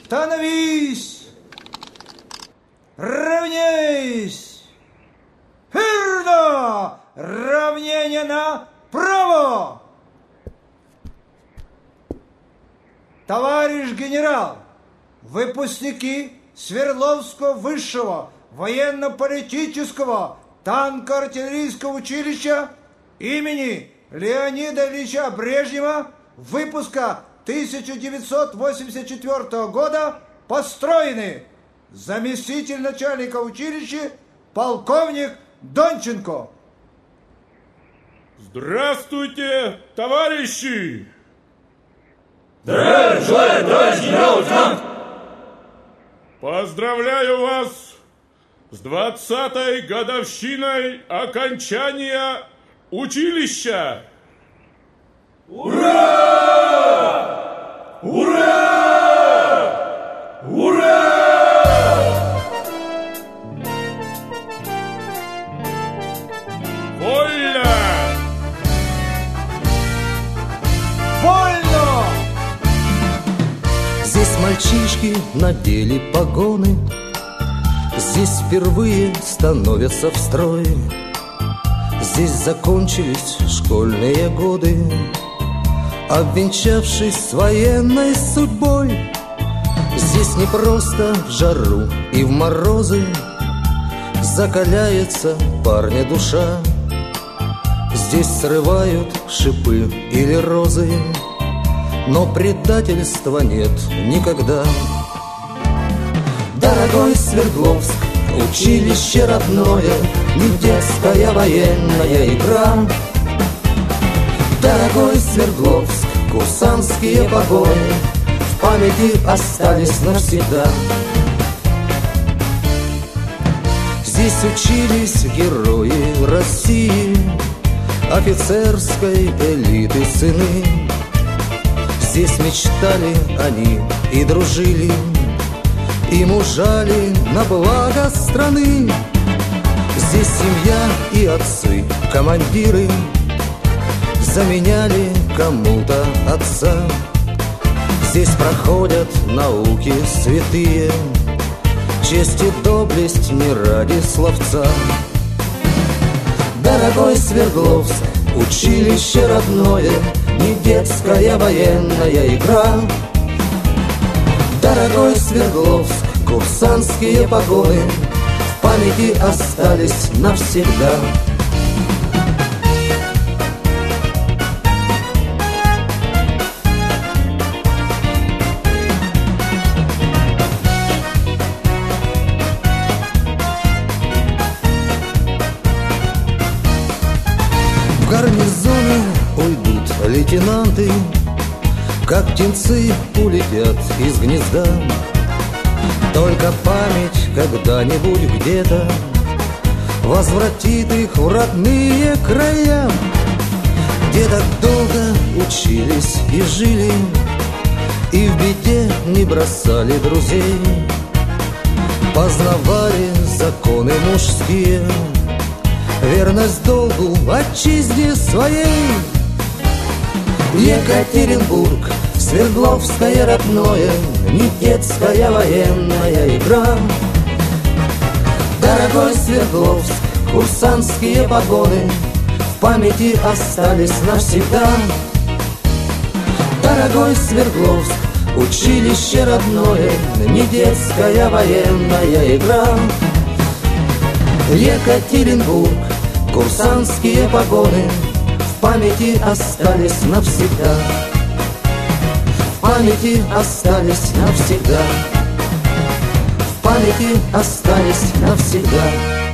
становись, равняйсь. Верно! Равнение направо! Товарищ генерал, выпускники Свердловского высшего военно-политического танко-артиллерийского училища имени Леонида Ильича Брежнева выпуска 1984 года построены. Заместитель начальника училища полковник Донченко. Здравствуйте, товарищи! Здравия желаю, товарищ генерал-лейтенант! Поздравляю вас с 20-й годовщиной окончания училища! Ура! Ура! Ура! Вольно! Вольно! Здесь мальчишки надели погоны, здесь впервые становятся в строй. Здесь закончились школьные годы, обвенчавшись с военной судьбой. Здесь не просто в жару и в морозы закаляется парня душа. Здесь срывают шипы или розы, но предательства нет никогда. Дорогой Свердловск, училище родное, не детская военная игра. Дорогой Свердловск, курсантские погоны в памяти остались навсегда. Здесь учились герои России, офицерской элиты сыны. Здесь мечтали они и дружили, и мужали на благо страны. Здесь семья и отцы, командиры заменяли кому-то отца. Здесь проходят науки святые, честь и доблесть не ради словца. Дорогой Свердловск, училище родное, не детская военная игра. Дорогой Свердловск, курсантские погоны в памяти остались навсегда. В гарнизоны уйдут лейтенанты, как птенцы улетят из гнезда. Только память когда-нибудь где-то возвратит их в родные края, где так долго учились и жили, и в беде не бросали друзей. Познавали законы мужские, верность долгу отчизне своей. Екатеринбург, Свердловское родное, не детская военная игра. Дорогой Свердловск, курсантские погоны в памяти остались навсегда. Дорогой Свердловск, училище родное, не детская военная игра. Екатеринбург, курсантские погоны в памяти остались навсегда. В памяти остались навсегда. В памяти остались навсегда.